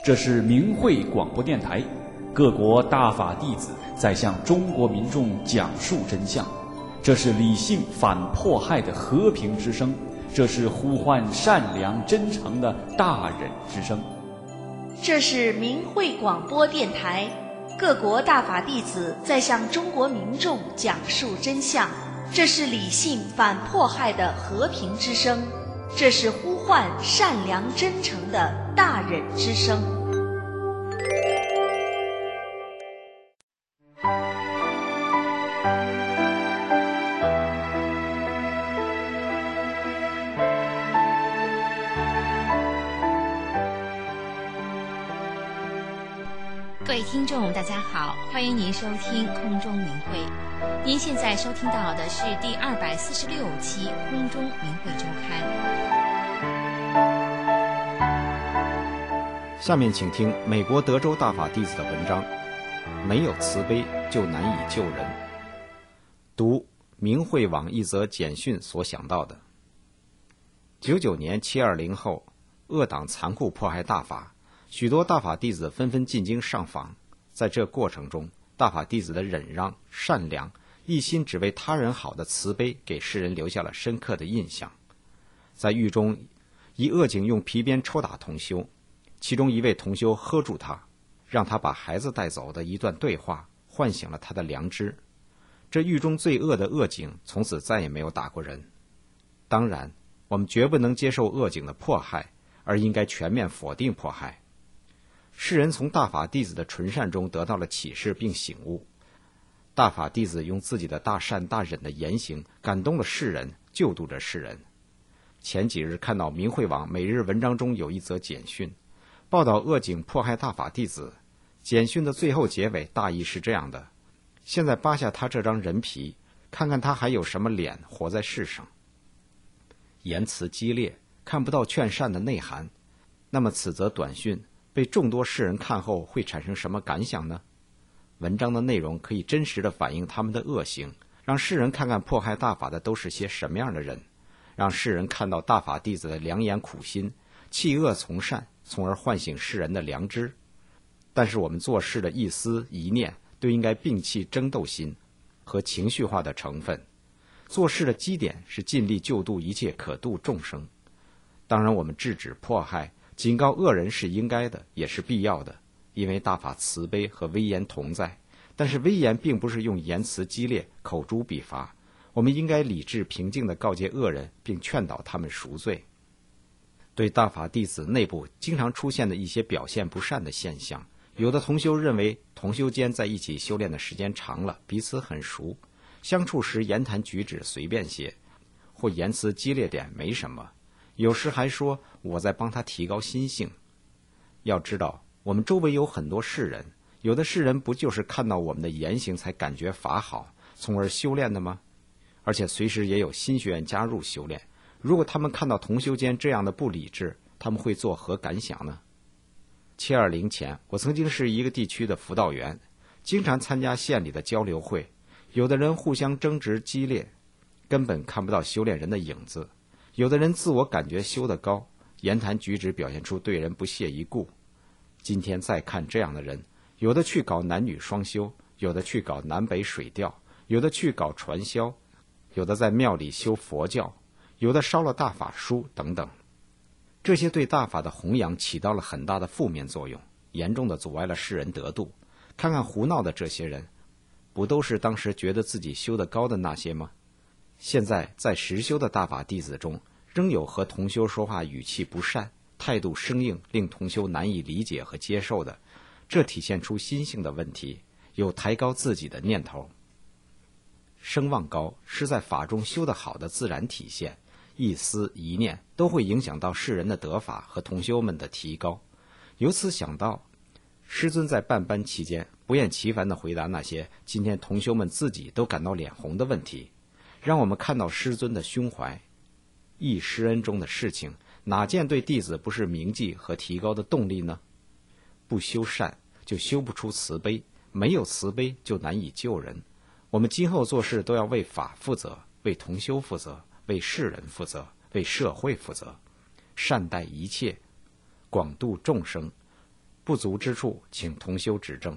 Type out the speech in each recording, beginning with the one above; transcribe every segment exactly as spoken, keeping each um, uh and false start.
这是明慧广播电台，各国大法弟子在向中国民众讲述真相。这是理性反迫害的和平之声，这是呼唤善良真诚的大忍之声。 这是明慧广播电台，各国大法弟子在向中国民众讲述真相。这是理性反迫害的和平之声，这是呼唤善良真诚的大忍之声。 各位听众大家好，欢迎您收听空中明慧。您现在收听到的是第二百四十六期空中明慧周刊。 下面请听美国德州大法弟子的文章，没有慈悲就难以救人。读明慧网一则简讯所想到的。九九年七二零后，恶党残酷迫害大法，许多大法弟子纷纷进京上访。在这过程中，大法弟子的忍让、善良、一心只为他人好的慈悲给世人留下了深刻的印象。在狱中，一恶警用皮鞭抽打同修，其中一位同修喝住他，让他把孩子带走的一段对话唤醒了他的良知。这狱中最恶的恶警从此再也没有打过人。当然，我们绝不能接受恶警的迫害，而应该全面否定迫害。世人从大法弟子的纯善中得到了启示并醒悟。大法弟子用自己的大善大忍的言行感动了世人，救度着世人。前几日看到明慧网每日文章中有一则简讯，报道恶警迫害大法弟子。简讯的最后结尾大意是这样的：现在扒下他这张人皮，看看他还有什么脸活在世上。言辞激烈，看不到劝善的内涵，那么此则短讯被众多世人看后会产生什么感想呢？文章的内容可以真实地反映他们的恶行，让世人看看迫害大法的都是些什么样的人，让世人看到大法弟子的良言苦心，弃恶从善，从而唤醒世人的良知。但是我们做事的一思一念都应该摒弃争斗心和情绪化的成分，做事的基点是尽力救度一切可度众生。当然，我们制止迫害，警告恶人是应该的，也是必要的，因为大法慈悲和威严同在。但是威严并不是用言辞激烈、口诛笔伐，我们应该理智平静地告诫恶人，并劝导他们赎罪。对大法弟子内部经常出现的一些表现不善的现象，有的同修认为同修间在一起修炼的时间长了，彼此很熟，相处时言谈举止随便些，或言辞激烈点没什么，有时还说我在帮他提高心性。要知道，我们周围有很多世人，有的世人不就是看到我们的言行才感觉法好，从而修炼的吗？而且随时也有新学员加入修炼，如果他们看到同修间这样的不理智，他们会作何感想呢？七二零前，我曾经是一个地区的辅导员，经常参加县里的交流会，有的人互相争执激烈，根本看不到修炼人的影子。有的人自我感觉修得高，言谈举止表现出对人不屑一顾。今天再看这样的人，有的去搞男女双修，有的去搞南北水调，有的去搞传销，有的在庙里修佛教，有的烧了大法书等等。这些对大法的弘扬起到了很大的负面作用，严重的阻碍了世人得度。看看胡闹的这些人，不都是当时觉得自己修得高的那些吗？现在在实修的大法弟子中，仍有和同修说话语气不善、态度生硬，令同修难以理解和接受的，这体现出心性的问题，有抬高自己的念头。声望高是在法中修得好的自然体现，一思一念都会影响到世人的得法和同修们的提高。由此想到，师尊在办班期间不厌其烦地回答那些今天同修们自己都感到脸红的问题，让我们看到师尊的胸怀。忆师恩中的事情，哪件对弟子不是铭记和提高的动力呢？不修善就修不出慈悲，没有慈悲就难以救人。我们今后做事都要为法负责，为同修负责，为世人负责，为社会负责，善待一切，广度众生， 不足之处请同修指正。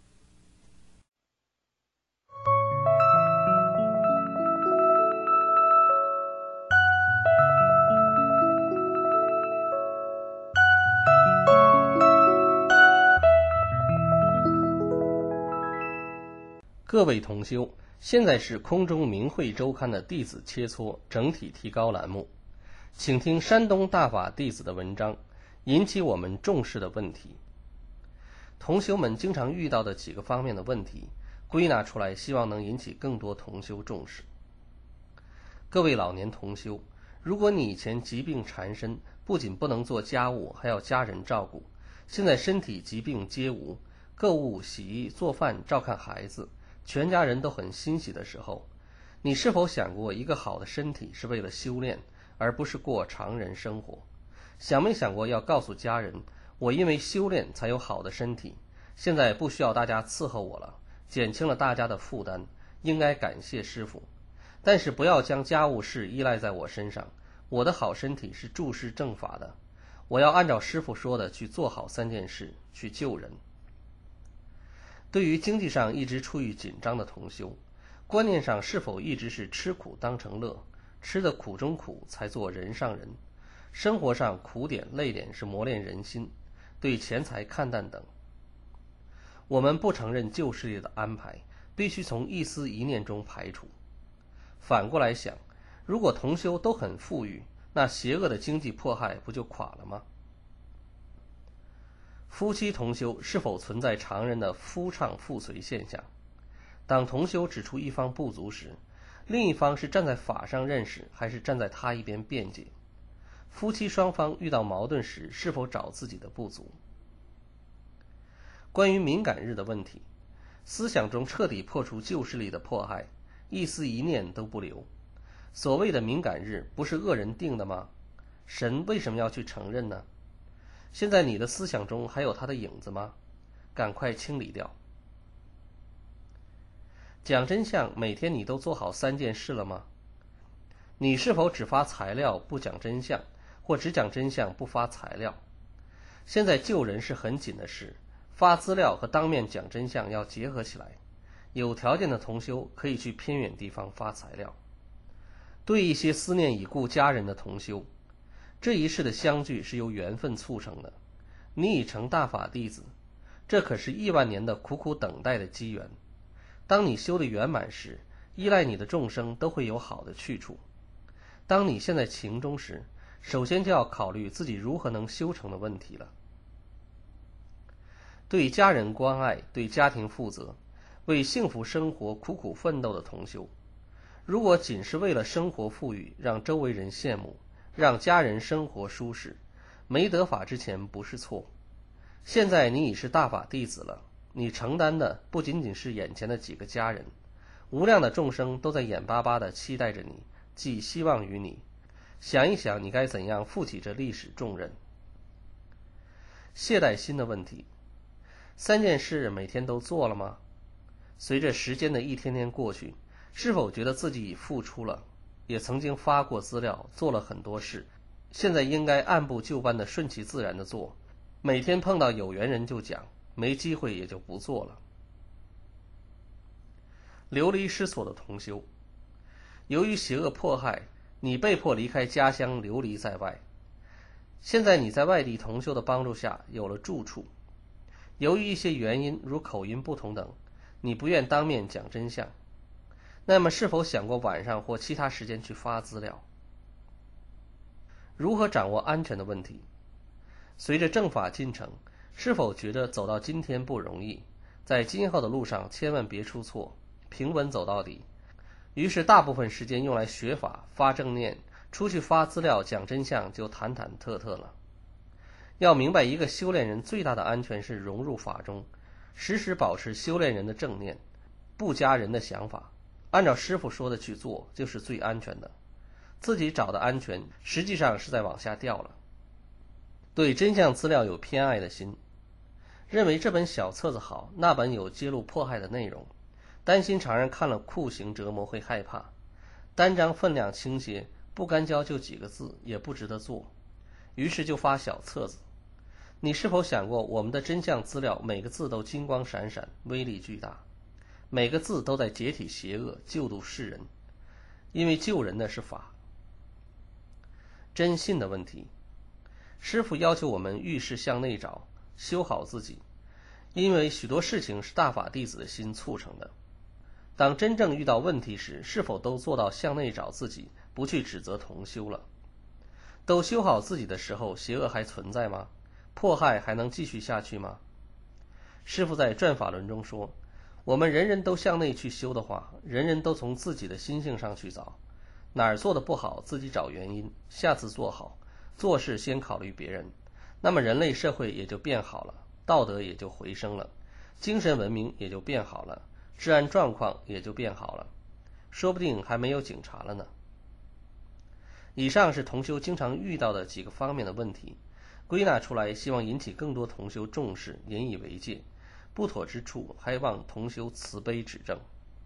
各位同修，现在是空中明慧周刊的弟子切磋整体提高栏目，请听山东大法弟子的文章，引起我们重视的问题。同修们经常遇到的几个方面的问题，归纳出来，希望能引起更多同修重视。各位老年同修，如果你以前疾病缠身，不仅不能做家务，还要家人照顾，现在身体疾病皆无，购物、洗衣、做饭、照看孩子，全家人都很欣喜的时候，你是否想过一个好的身体是为了修炼，而不是过常人生活？想没想过要告诉家人，我因为修炼才有好的身体，现在不需要大家伺候我了，减轻了大家的负担，应该感谢师父。但是不要将家务事依赖在我身上，我的好身体是注释正法的，我要按照师父说的去做好三件事，去救人。对于经济上一直处于紧张的同修，观念上是否一直是吃苦当成乐，吃的苦中苦才做人上人？生活上苦点累点是磨练人心，对钱财看淡等。我们不承认旧势力的安排，必须从一丝一念中排除。反过来想，如果同修都很富裕，那邪恶的经济迫害不就垮了吗？夫妻同修是否存在常人的夫唱妇随现象？当同修指出一方不足时，另一方是站在法上认识，还是站在他一边辩解？夫妻双方遇到矛盾时，是否找自己的不足？关于敏感日的问题，思想中彻底破除旧势力的迫害，一丝一念都不留。所谓的敏感日，不是恶人定的吗？神为什么要去承认呢？现在你的思想中还有他的影子吗？赶快清理掉。讲真相，每天你都做好三件事了吗？你是否只发材料不讲真相，或只讲真相不发材料？现在救人是很紧的事，发资料和当面讲真相要结合起来。有条件的同修可以去偏远地方发材料。对一些思念已故家人的同修，这一世的相聚是由缘分促成的，你已成大法弟子，这可是亿万年的苦苦等待的机缘。当你修得圆满时，依赖你的众生都会有好的去处。当你陷在情中时，首先就要考虑自己如何能修成的问题了。对家人关爱，对家庭负责，为幸福生活苦苦奋斗的同修，如果仅是为了生活富裕，让周围人羡慕，让家人生活舒适，没得法之前不是错。现在你已是大法弟子了，你承担的不仅仅是眼前的几个家人，无量的众生都在眼巴巴地期待着你，寄希望于你。想一想，你该怎样负起这历史重任？懈怠心的问题，三件事每天都做了吗？随着时间的一天天过去，是否觉得自己已付出了？也曾经发过资料，做了很多事，现在应该按部就班的顺其自然的做，每天碰到有缘人就讲，没机会也就不做了。流离失所的同修，由于邪恶迫害，你被迫离开家乡，流离在外。现在你在外地同修的帮助下有了住处，由于一些原因，如口音不同等，你不愿当面讲真相。那么是否想过晚上或其他时间去发资料？如何掌握安全的问题？随着正法进程，是否觉得走到今天不容易，在今后的路上千万别出错，平稳走到底？于是大部分时间用来学法、发正念，出去发资料讲真相就忐忐忑忑了。要明白，一个修炼人最大的安全是融入法中，时时保持修炼人的正念，不加人的想法，按照师父说的去做，就是最安全的。自己找的安全，实际上是在往下掉了。对真相资料有偏爱的心，认为这本小册子好，那本有揭露迫害的内容，担心常人看了酷刑折磨会害怕，单张分量轻些，不干交就几个字，也不值得做，于是就发小册子。 你是否想过，我们的真相资料每个字都金光闪闪，威力巨大，每个字都在解体邪恶，救度世人，因为救人的是法。真信的问题，师父要求我们遇事向内找，修好自己，因为许多事情是大法弟子的心促成的。当真正遇到问题时，是否都做到向内找自己，不去指责同修了？都修好自己的时候，邪恶还存在吗？迫害还能继续下去吗？师父在转法轮中说，我们人人都向内去修的话，人人都从自己的心性上去找，哪儿做的不好自己找原因，下次做好，做事先考虑别人，那么人类社会也就变好了，道德也就回升了，精神文明也就变好了，治安状况也就变好了，说不定还没有警察了呢。以上是同修经常遇到的几个方面的问题，归纳出来，希望引起更多同修重视，引以为戒，不妥之处还望同修慈悲指正。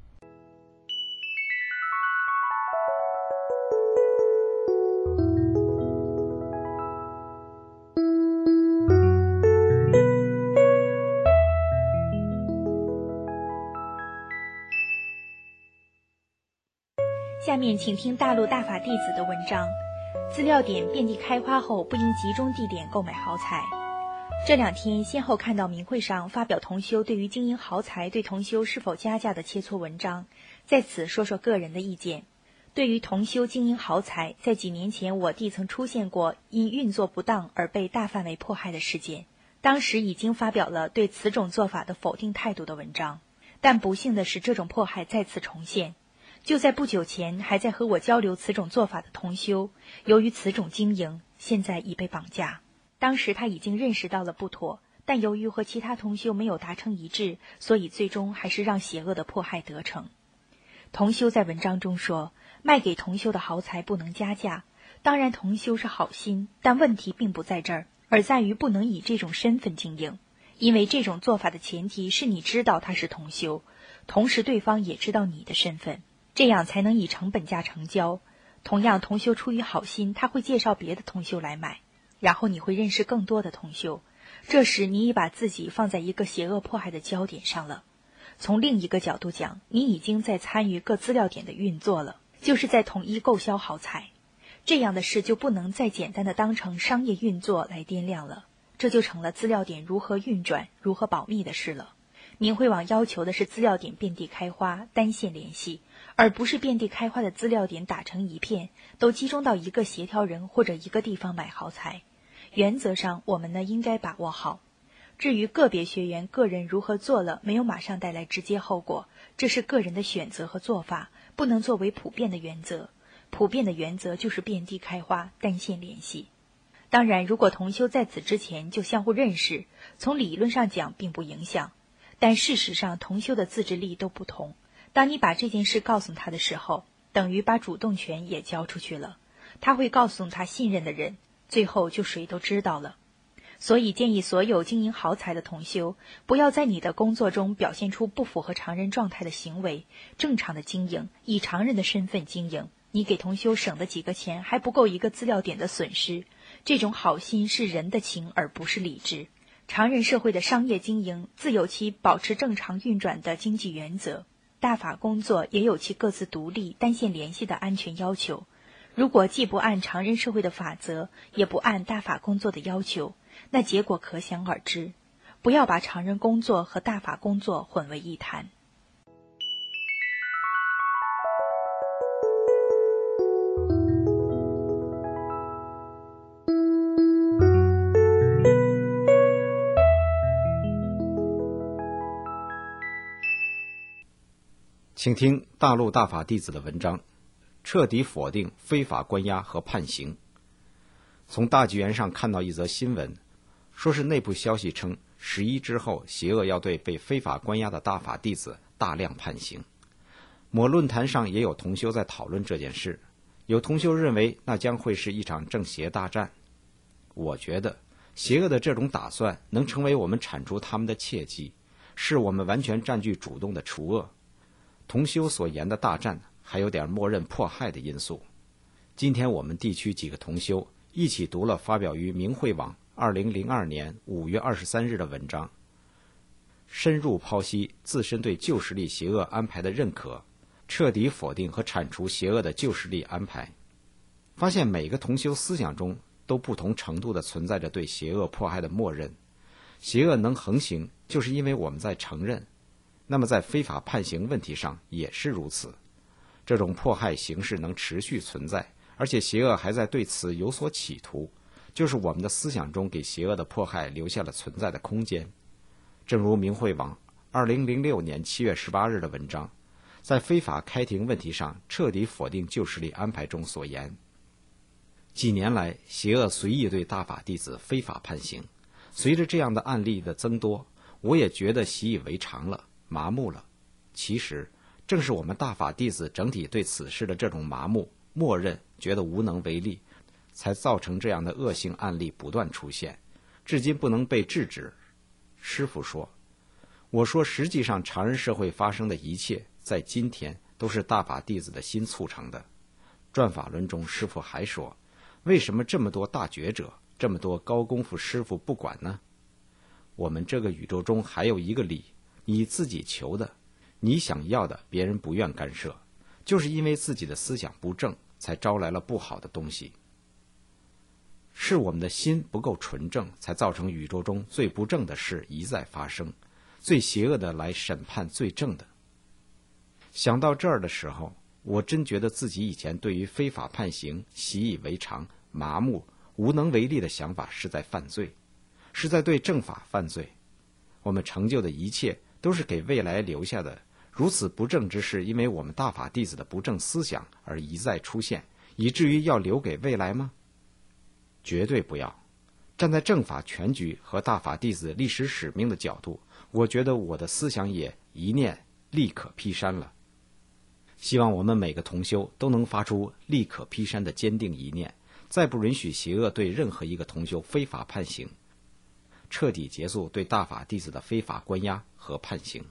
下面请听大陆大法弟子的文章，资料点遍地开花后，不应集中地点购买豪财。这两天先后看到明会上发表同修对于经营豪财对同修是否加价的切磋文章，在此说说个人的意见。对于同修经营豪财，在几年前我弟曾出现过因运作不当而被大范围迫害的事件，当时已经发表了对此种做法的否定态度的文章，但不幸的是这种迫害再次重现。就在不久前，还在和我交流此种做法的同修，由于此种经营，现在已被绑架。当时他已经认识到了不妥，但由于和其他同修没有达成一致，所以最终还是让邪恶的迫害得逞。同修在文章中说，卖给同修的豪财不能加价，当然同修是好心，但问题并不在这儿，而在于不能以这种身份经营，因为这种做法的前提是你知道他是同修，同时对方也知道你的身份，这样才能以成本价成交。同样，同修出于好心，他会介绍别的同修来买，然后你会认识更多的同修，这时你已把自己放在一个邪恶迫害的焦点上了。从另一个角度讲，你已经在参与各资料点的运作了，就是在统一购销豪财。这样的事就不能再简单的当成商业运作来掂量了，这就成了资料点如何运转、如何保密的事了。明慧网要求的是资料点遍地开花，单线联系，而不是遍地开花的资料点打成一片，都集中到一个协调人或者一个地方买豪财。原则上我们呢应该把握好。至于个别学员个人如何做了，没有马上带来直接后果，这是个人的选择和做法，不能作为普遍的原则。普遍的原则就是遍地开花，单线联系。当然，如果同修在此之前就相互认识，从理论上讲并不影响，但事实上同修的自制力都不同。当你把这件事告诉他的时候，等于把主动权也交出去了，他会告诉他信任的人，最后就谁都知道了。所以建议所有经营豪财的同修，不要在你的工作中表现出不符合常人状态的行为，正常的经营，以常人的身份经营，你给同修省的几个钱还不够一个资料点的损失。这种好心是人的情而不是理智。常人社会的商业经营自有其保持正常运转的经济原则，大法工作也有其各自独立单线联系的安全要求。如果既不按常人社会的法则，也不按大法工作的要求，那结果可想而知。不要把常人工作和大法工作混为一谈。 请听大陆大法弟子的文章，彻底否定非法关押和判刑。从大纪元上看到一则新闻，说是内部消息称，十一之后邪恶要对被非法关押的大法弟子大量判刑。某论坛上也有同修在讨论这件事，有同修认为那将会是一场正邪大战。我觉得邪恶的这种打算能成为我们铲除他们的契机，是我们完全占据主动的除恶。同修所言的大战还有点默认迫害的因素。今天我们地区几个同修一起读了发表于明慧网二零零二年五月二十三日的文章，深入剖析自身对旧势力邪恶安排的认可，彻底否定和铲除邪恶的旧势力安排，发现每个同修思想中都不同程度地存在着对邪恶迫害的默认。邪恶能横行，就是因为我们在承认，那么在非法判刑问题上也是如此。这种迫害形式能持续存在，而且邪恶还在对此有所企图，就是我们的思想中给邪恶的迫害留下了存在的空间。正如明慧网二零零六年七月十八日的文章，在非法开庭问题上彻底否定旧势力安排中所言，几年来邪恶随意对大法弟子非法判刑，随着这样的案例的增多，我也觉得习以为常了，麻木了。其实正是我们大法弟子整体对此事的这种麻木、默认，觉得无能为力，才造成这样的恶性案例不断出现，至今不能被制止。师父说，我说实际上常人社会发生的一切，在今天都是大法弟子的心促成的。转法轮中师父还说，为什么这么多大觉者，这么多高功夫师父不管呢？我们这个宇宙中还有一个理，你自己求的，你想要的别人不愿干涉，就是因为自己的思想不正，才招来了不好的东西。是我们的心不够纯正，才造成宇宙中最不正的事一再发生，最邪恶的来审判最正的。想到这儿的时候，我真觉得自己以前对于非法判刑习以为常、麻木、无能为力的想法是在犯罪，是在对正法犯罪。我们成就的一切都是给未来留下的，如此不正之事，因为我们大法弟子的不正思想而一再出现，以至于要留给未来吗？绝对不要。站在正法全局和大法弟子历史使命的角度，我觉得我的思想也一念立可劈山了。希望我们每个同修都能发出立可劈山的坚定一念，再不允许邪恶对任何一个同修非法判刑，彻底结束对大法弟子的非法关押和判刑。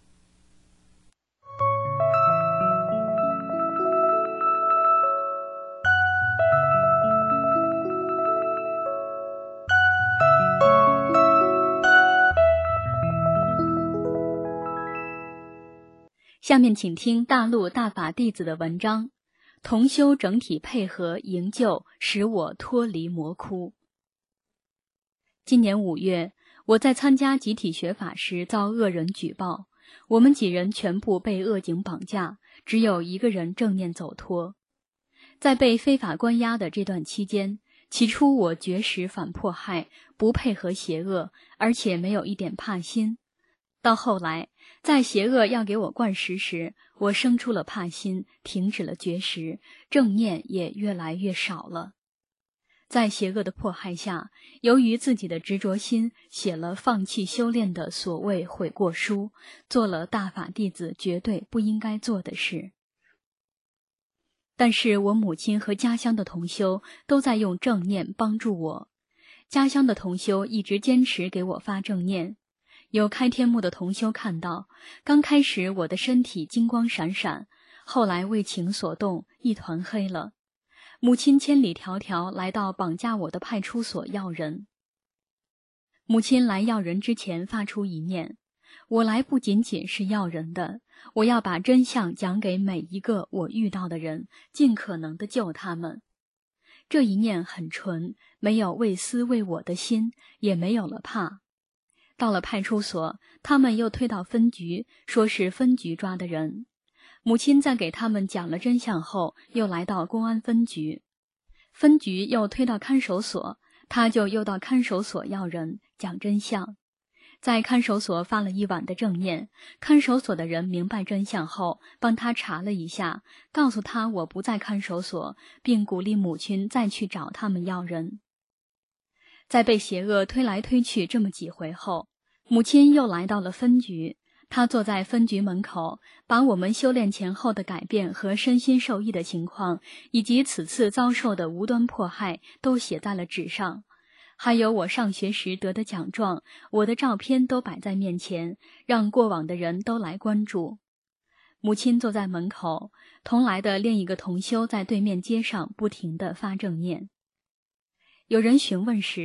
下面请听大陆大法弟子的文章，同修整体配合营救，使我脱离魔窟。今年五月，我在参加集体学法时遭恶人举报，我们几人全部被恶警绑架，只有一个人正面走脱。在被非法关押的这段期间，起初我绝食反迫害，不配合邪恶，而且没有一点怕心。到后来，在邪恶要给我灌食时，我生出了怕心，停止了绝食，正念也越来越少了。在邪恶的迫害下，由于自己的执着心，写了放弃修炼的所谓悔过书，做了大法弟子绝对不应该做的事。但是我母亲和家乡的同修都在用正念帮助我，家乡的同修一直坚持给我发正念。有开天目的同修看到，刚开始我的身体金光闪闪，后来为情所动，一团黑了。母亲千里迢迢来到绑架我的派出所要人。母亲来要人之前发出一念，我来不仅仅是要人的，我要把真相讲给每一个我遇到的人，尽可能的救他们。这一念很纯，没有为私为我的心，也没有了怕。到了派出所，他们又推到分局，说是分局抓的人。母亲在给他们讲了真相后，又来到公安分局，分局又推到看守所，他就又到看守所要人，讲真相。在看守所发了一晚的正念，看守所的人明白真相后，帮他查了一下，告诉他我不在看守所，并鼓励母亲再去找他们要人。在被邪恶推来推去这么几回后，母亲又来到了分局，她坐在分局门口，把我们修炼前后的改变和身心受益的情况，以及此次遭受的无端迫害都写在了纸上，还有我上学时得的奖状，我的照片都摆在面前，让过往的人都来关注。母亲坐在门口，同来的另一个同修在对面街上不停地发正念。有人询问时，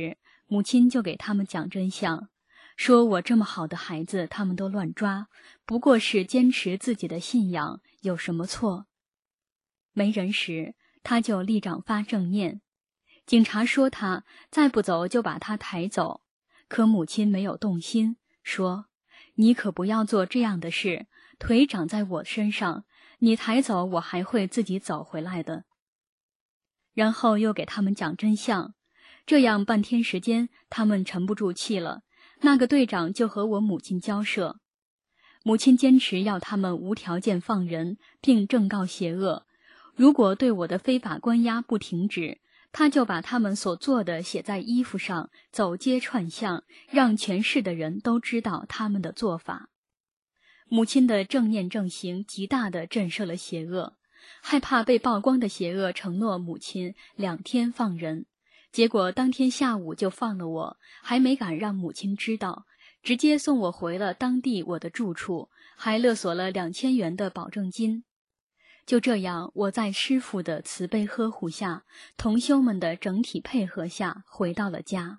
母亲就给他们讲真相，说我这么好的孩子他们都乱抓，不过是坚持自己的信仰，有什么错？没人时，他就立掌发正念。警察说他再不走就把他抬走，可母亲没有动心，说你可不要做这样的事，腿长在我身上，你抬走我还会自己走回来的。然后又给他们讲真相，这样半天时间他们沉不住气了，那个队长就和我母亲交涉。母亲坚持要他们无条件放人，并正告邪恶，如果对我的非法关押不停止，他就把他们所做的写在衣服上，走街串巷，让全市的人都知道他们的做法。母亲的正念正行极大地震慑了邪恶，害怕被曝光的邪恶承诺母亲两天放人，结果当天下午就放了我，还没敢让母亲知道，直接送我回了当地我的住处，还勒索了两千元的保证金。就这样，我在师父的慈悲呵护下，同修们的整体配合下，回到了家。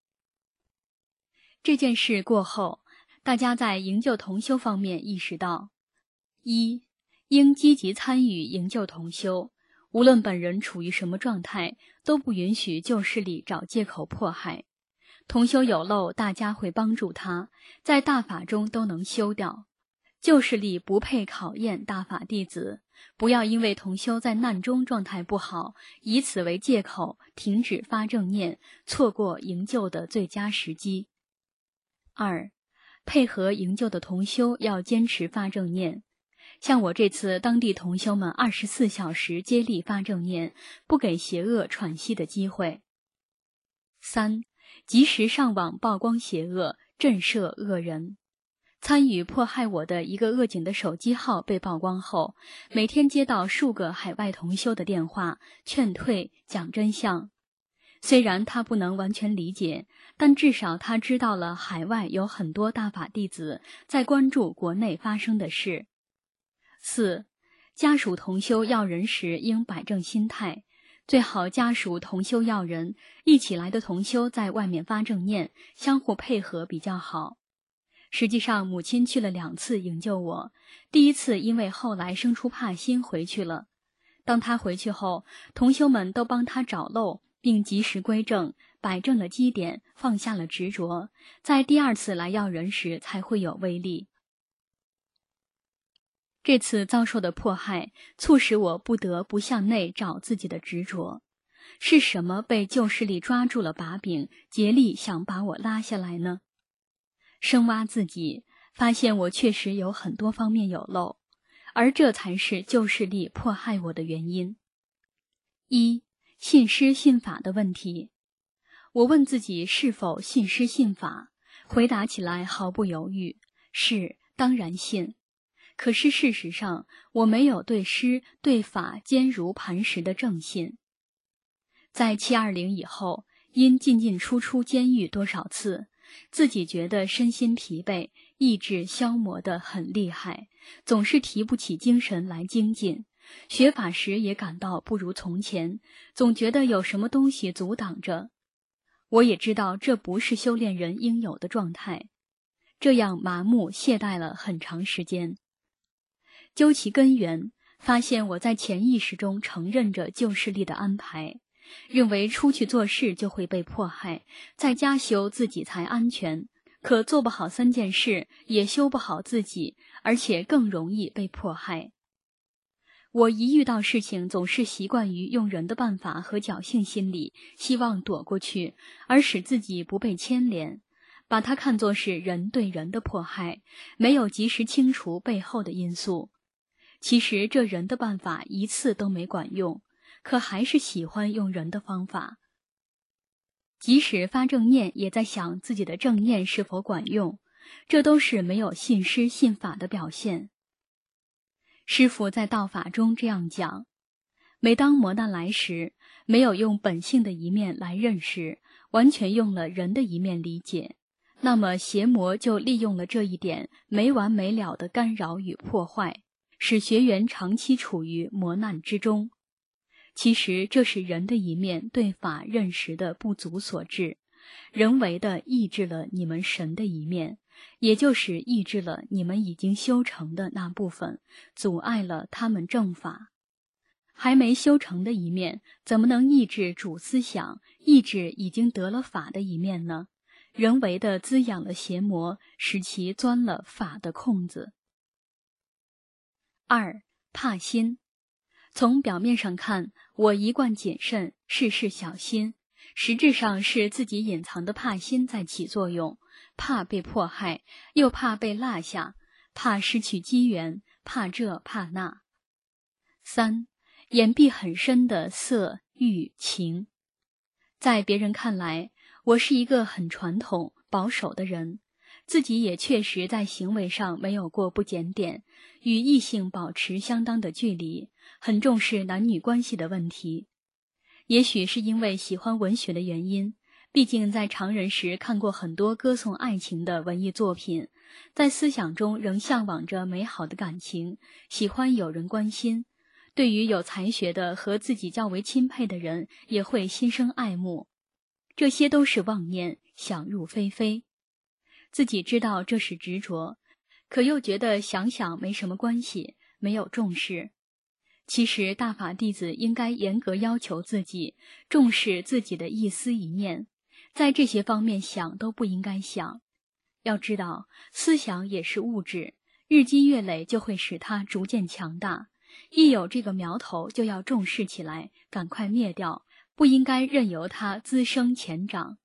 这件事过后，大家在营救同修方面意识到：一、应积极参与营救同修，无论本人处于什么状态，都不允许旧势力找借口迫害。同修有漏，大家会帮助他，在大法中都能修掉。旧势力不配考验大法弟子，不要因为同修在难中状态不好，以此为借口停止发正念，错过营救的最佳时机。二、配合营救的同修要坚持发正念，像我这次当地同修们二十四小时接力发正念，不给邪恶喘息的机会。三、及时上网曝光邪恶，震慑恶人。参与迫害我的一个恶警的手机号被曝光后，每天接到数个海外同修的电话，劝退、讲真相。虽然他不能完全理解，但至少他知道了海外有很多大法弟子在关注国内发生的事。四、家属同修要人时应摆正心态，最好家属同修要人，一起来的同修在外面发正念，相互配合比较好。实际上母亲去了两次营救我，第一次因为后来生出怕心回去了。当她回去后，同修们都帮她找漏，并及时归正，摆正了基点，放下了执着，在第二次来要人时才会有威力。这次遭受的迫害，促使我不得不向内找自己的执着。是什么被旧势力抓住了把柄，竭力想把我拉下来呢？深挖自己，发现我确实有很多方面有漏，而这才是旧势力迫害我的原因。一、信师信法的问题。我问自己是否信师信法，回答起来毫不犹豫，是，当然信。可是事实上，我没有对师对法坚如磐石的正信。在七二零以后，因进进出出监狱多少次，自己觉得身心疲惫，意志消磨得很厉害，总是提不起精神来精进。学法时也感到不如从前，总觉得有什么东西阻挡着。我也知道这不是修炼人应有的状态，这样麻木懈怠了很长时间。究其根源，发现我在潜意识中承认着旧势力的安排，认为出去做事就会被迫害，在家修自己才安全，可做不好三件事，也修不好自己，而且更容易被迫害。我一遇到事情，总是习惯于用人的办法和侥幸心理，希望躲过去，而使自己不被牵连，把它看作是人对人的迫害，没有及时清除背后的因素。其实这人的办法一次都没管用，可还是喜欢用人的方法。即使发正念，也在想自己的正念是否管用，这都是没有信师信法的表现。师父在道法中这样讲：每当磨难来时，没有用本性的一面来认识，完全用了人的一面理解，那么邪魔就利用了这一点，没完没了的干扰与破坏，使学员长期处于磨难之中。其实这是人的一面对法认识的不足所致， 人为的抑制了你们神的一面，也就是抑制了你们已经修成的那部分，阻碍了他们正法。还没修成的一面，怎么能抑制主思想，抑制已经得了法的一面呢？人为的滋养了邪魔，使其钻了法的空子。二、怕心。从表面上看，我一贯谨慎，事事小心，实质上是自己隐藏的怕心在起作用，怕被迫害，又怕被落下，怕失去机缘，怕这怕那。三、掩蔽很深的色欲情。在别人看来，我是一个很传统保守的人，自己也确实在行为上没有过不检点，与异性保持相当的距离，很重视男女关系的问题。也许是因为喜欢文学的原因，毕竟在常人时看过很多歌颂爱情的文艺作品，在思想中仍向往着美好的感情，喜欢有人关心，对于有才学的和自己较为钦佩的人也会心生爱慕。这些都是妄念，想入非非。自己知道这是执着，可又觉得想想没什么关系，没有重视。其实大法弟子应该严格要求自己，重视自己的一思一念，在这些方面想都不应该想。要知道，思想也是物质，日积月累就会使它逐渐强大，一有这个苗头就要重视起来，赶快灭掉，不应该任由它滋生潜长。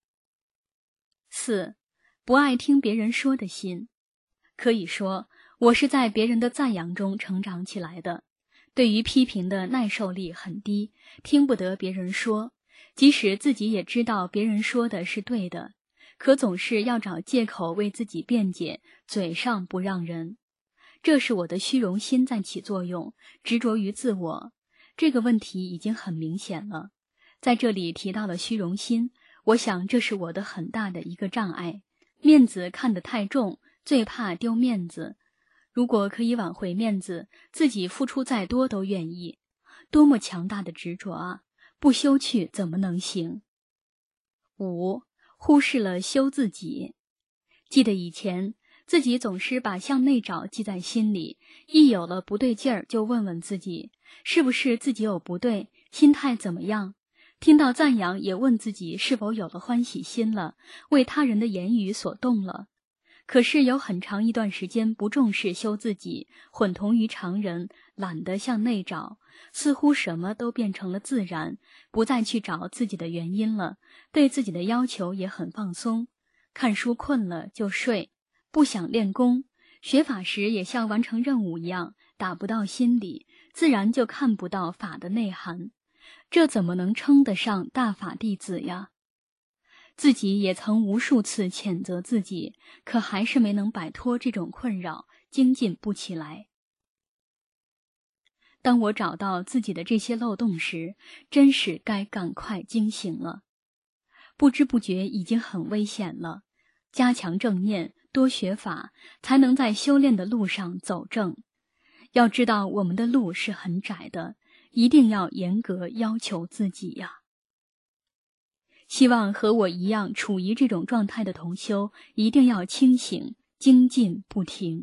四、不爱听别人说的心。可以说，我是在别人的赞扬中成长起来的，对于批评的耐受力很低，听不得别人说，即使自己也知道别人说的是对的，可总是要找借口为自己辩解，嘴上不让人。这是我的虚荣心在起作用，执着于自我。这个问题已经很明显了。在这里提到了虚荣心，我想这是我的很大的一个障碍。面子看得太重，最怕丢面子。如果可以挽回面子，自己付出再多都愿意。多么强大的执着啊！不修去怎么能行？五、忽视了修自己。记得以前自己总是把向内找记在心里，一有了不对劲儿就问问自己，是不是自己有不对，心态怎么样？听到赞扬也问自己是否有了欢喜心了，为他人的言语所动了。可是有很长一段时间不重视修自己，混同于常人，懒得向内找，似乎什么都变成了自然，不再去找自己的原因了，对自己的要求也很放松。看书困了就睡，不想练功，学法时也像完成任务一样，打不到心里，自然就看不到法的内涵。这怎么能称得上大法弟子呀？自己也曾无数次谴责自己，可还是没能摆脱这种困扰，精进不起来。当我找到自己的这些漏洞时，真是该赶快惊醒了。不知不觉已经很危险了，加强正念，多学法，才能在修炼的路上走正。要知道我们的路是很窄的，一定要严格要求自己呀。希望和我一样处于这种状态的同修，一定要清醒，精进不停。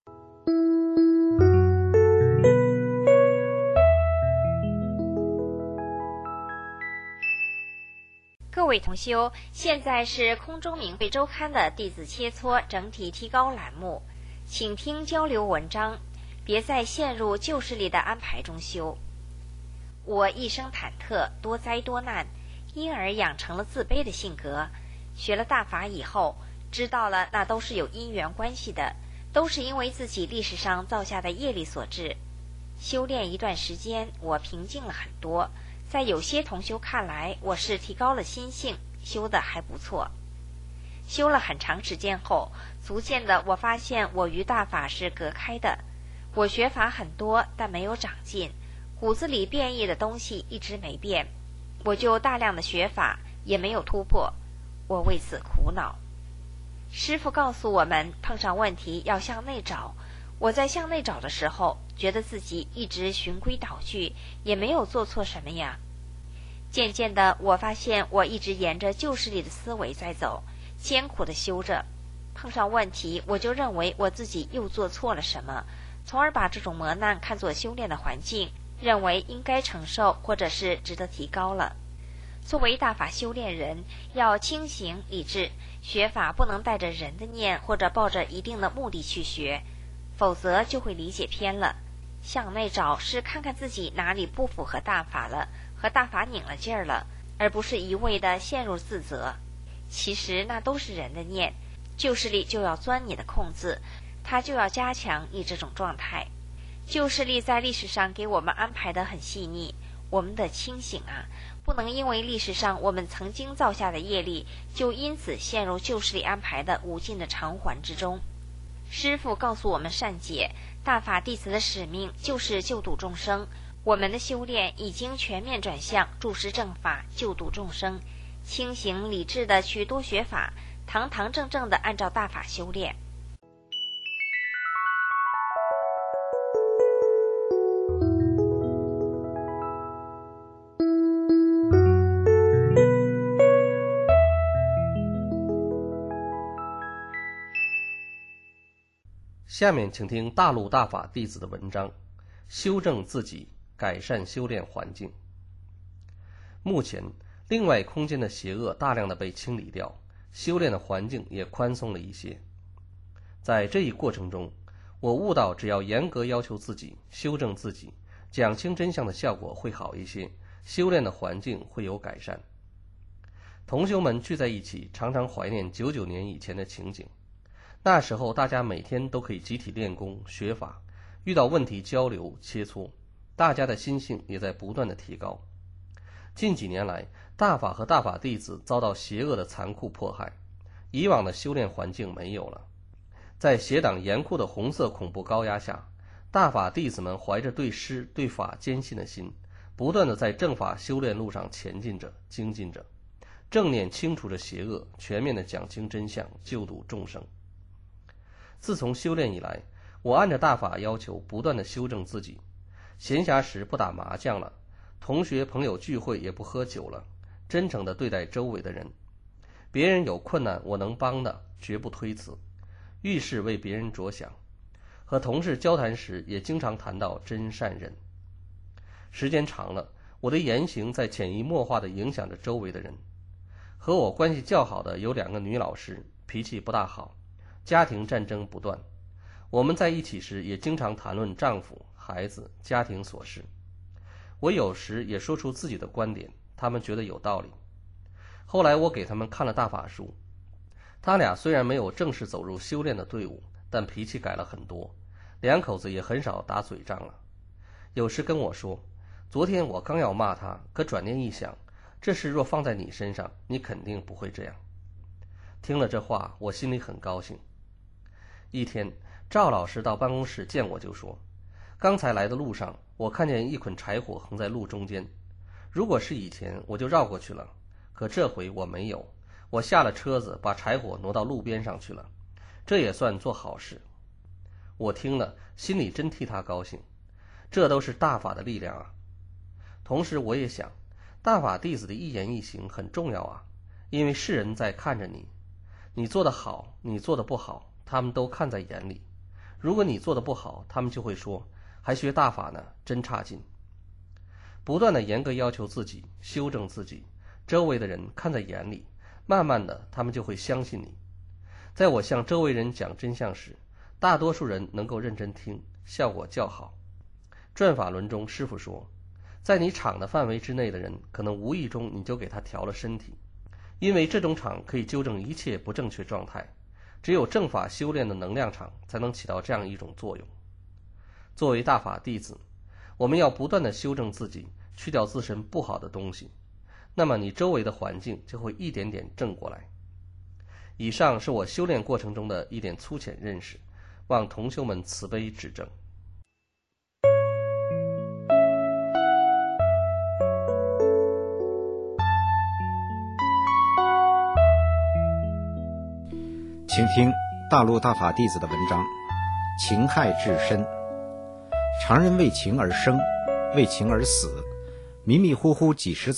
各位同修，现在是空中明慧周刊的弟子切磋整体提高栏目，请听交流文章，别再陷入旧势力的安排中修。我一生忐忑，多灾多难，因而养成了自卑的性格。学了大法以后，知道了那都是有因缘关系的，都是因为自己历史上造下的业力所致。修炼一段时间，我平静了很多。在有些同修看来，我是提高了心性，修得还不错。修了很长时间后，逐渐的我发现我与大法是隔开的。我学法很多，但没有长进，骨子里变异的东西一直没变。我就大量的学法，也没有突破，我为此苦恼。师父告诉我们，碰上问题要向内找。我在向内找的时候，觉得自己一直循规蹈矩，也没有做错什么呀。 渐渐的，我发现我一直沿着旧势力的思维在走，艰苦的修着。碰上问题，我就认为我自己又做错了什么，从而把这种磨难看作修炼的环境，认为应该承受或者是值得提高了。作为大法修炼人，要清醒理智，学法不能带着人的念或者抱着一定的目的去学，否则就会理解偏了。向内找是看看自己哪里不符合大法了，和大法拧了劲儿了，而不是一味的陷入自责。其实那都是人的念，旧势力就要钻你的空子，他就要加强你这种状态。旧势力在历史上给我们安排得很细腻，我们的清醒啊，不能因为历史上我们曾经造下的业力，就因此陷入旧势力安排的无尽的偿还之中。师父告诉我们善解，大法弟子的使命就是救度众生，我们的修炼已经全面转向注释正法，救度众生，清醒理智的去多学法，堂堂正正的按照大法修炼。 下面请听大陆大法弟子的文章，修正自己，改善修炼环境。目前另外空间的邪恶大量的被清理掉，修炼的环境也宽松了一些。在这一过程中，我悟到只要严格要求自己，修正自己，讲清真相的效果会好一些，修炼的环境会有改善。同修们聚在一起，常常怀念九九年以前的情景。那时候大家每天都可以集体练功学法，遇到问题交流切磋，大家的心性也在不断的提高。近几年来，大法和大法弟子遭到邪恶的残酷迫害，以往的修炼环境没有了。在邪党严酷的红色恐怖高压下，大法弟子们怀着对师对法坚信的心，不断的在正法修炼路上前进着精进着，正念清除着邪恶，全面的讲清真相，救度众生。自从修炼以来，我按照大法要求不断的修正自己，闲暇时不打麻将了，同学朋友聚会也不喝酒了，真诚地对待周围的人，别人有困难我能帮的绝不推辞，遇事为别人着想，和同事交谈时也经常谈到真善忍。时间长了，我的言行在潜移默化地影响着周围的人。和我关系较好的有两个女老师，脾气不大好，家庭战争不断，我们在一起时也经常谈论丈夫、孩子、家庭琐事。我有时也说出自己的观点，他们觉得有道理。后来我给他们看了大法书，他俩虽然没有正式走入修炼的队伍，但脾气改了很多，两口子也很少打嘴仗了。有时跟我说，昨天我刚要骂他，可转念一想，这事若放在你身上，你肯定不会这样。听了这话，我心里很高兴。一天，赵老师到办公室见我就说，刚才来的路上，我看见一捆柴火横在路中间，如果是以前我就绕过去了，可这回我没有，我下了车子把柴火挪到路边上去了，这也算做好事。我听了心里真替他高兴，这都是大法的力量啊。同时我也想，大法弟子的一言一行很重要啊，因为世人在看着你，你做得好，你做得不好，他们都看在眼里。如果你做得不好，他们就会说，还学大法呢，真差劲。不断的严格要求自己，修正自己，周围的人看在眼里，慢慢的他们就会相信你。在我向周围人讲真相时，大多数人能够认真听，效果较好。转法轮中师父说，在你场的范围之内的人，可能无意中你就给他调了身体，因为这种场可以纠正一切不正确状态，只有正法修炼的能量场才能起到这样一种作用。作为大法弟子，我们要不断的修正自己，去掉自身不好的东西，那么你周围的环境就会一点点正过来。以上是我修炼过程中的一点粗浅认识，望同修们慈悲指正。 请听大陆大法弟子的文章，情害至深。常人为情而生，为情而死，迷迷糊糊几十载，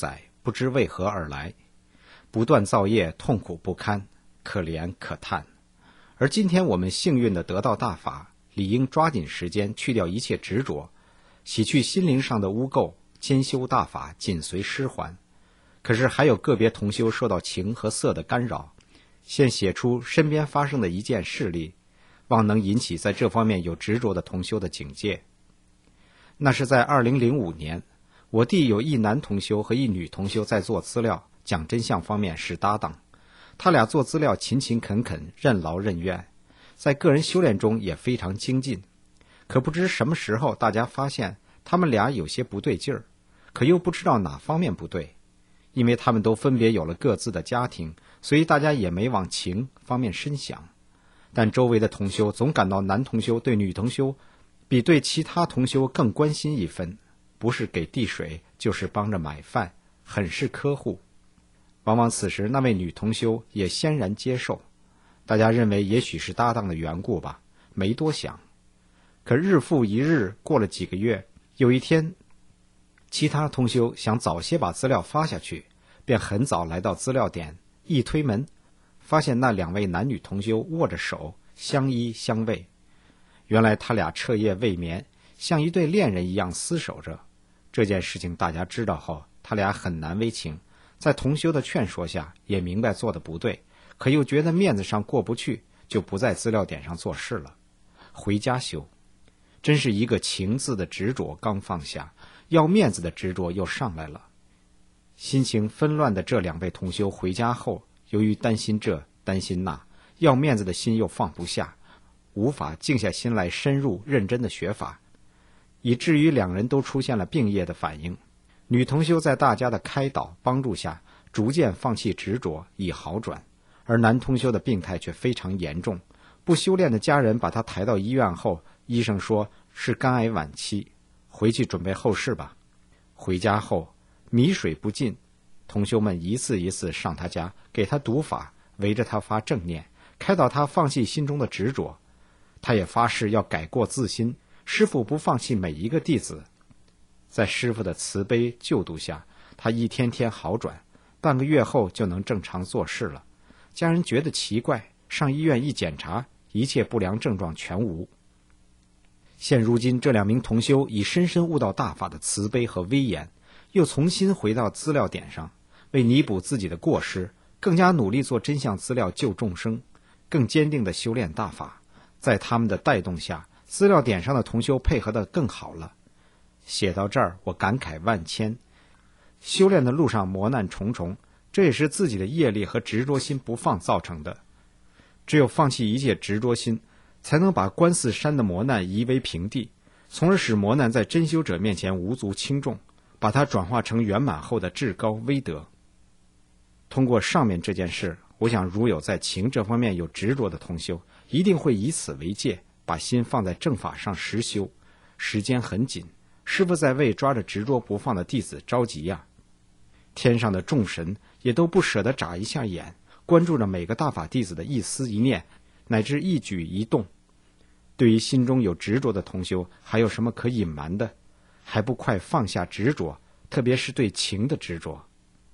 不知为何而来，不断造业，痛苦不堪，可怜可叹。而今天我们幸运地得到大法，理应抓紧时间去掉一切执着，洗去心灵上的污垢，兼修大法，紧随师还。可是还有个别同修受到情和色的干扰，现写出身边发生的一件事例，望能引起在这方面有执着的同修的警戒。那是在二零零五年，我弟有一男同修和一女同修在做资料讲真相方面是搭档，他俩做资料勤勤恳恳，任劳任怨，在个人修炼中也非常精进。可不知什么时候大家发现他们俩有些不对劲儿，可又不知道哪方面不对。因为他们都分别有了各自的家庭，所以大家也没往情方面深想。但周围的同修总感到男同修对女同修比对其他同修更关心一分，不是给递水就是帮着买饭，很是呵护。往往此时那位女同修也欣然接受，大家认为也许是搭档的缘故吧，没多想。可日复一日，过了几个月，有一天其他同修想早些把资料发下去，便很早来到资料点，一推门，发现那两位男女同修握着手，相依相偎。原来他俩彻夜未眠，像一对恋人一样厮守着。这件事情大家知道后，他俩很难为情，在同修的劝说下，也明白做的不对，可又觉得面子上过不去，就不在资料点上做事了，回家修。真是一个情字的执着刚放下，要面子的执着又上来了。心情纷乱的这两位同修回家后，由于担心这担心那，要面子的心又放不下，无法静下心来深入认真的学法，以至于两人都出现了病业的反应。女同修在大家的开导帮助下，逐渐放弃执着，以好转，而男同修的病态却非常严重。不修炼的家人把他抬到医院后，医生说是肝癌晚期，回去准备后事吧。回家后米水不进，同修们一次一次上他家，给他读法，围着他发正念，开导他放弃心中的执着。他也发誓要改过自新，师父不放弃每一个弟子。在师父的慈悲救度下，他一天天好转，半个月后就能正常做事了。家人觉得奇怪，上医院一检查，一切不良症状全无。现如今这两名同修已深深悟到大法的慈悲和威严，又重新回到资料点上，为弥补自己的过失，更加努力做真相资料救众生，更坚定地修炼大法。在他们的带动下，资料点上的同修配合得更好了。写到这儿，我感慨万千。修炼的路上磨难重重，这也是自己的业力和执着心不放造成的。只有放弃一切执着心，才能把观四山的磨难夷为平地，从而使磨难在真修者面前无足轻重，把它转化成圆满后的至高威德。通过上面这件事，我想如有在情这方面有执着的同修，一定会以此为戒，把心放在正法上实修。时间很紧，师父在为抓着执着不放的弟子着急呀、啊。天上的众神也都不舍得眨一下眼，关注着每个大法弟子的一思一念，乃至一举一动。对于心中有执着的同修，还有什么可隐瞒的？还不快放下执着，特别是对情的执着。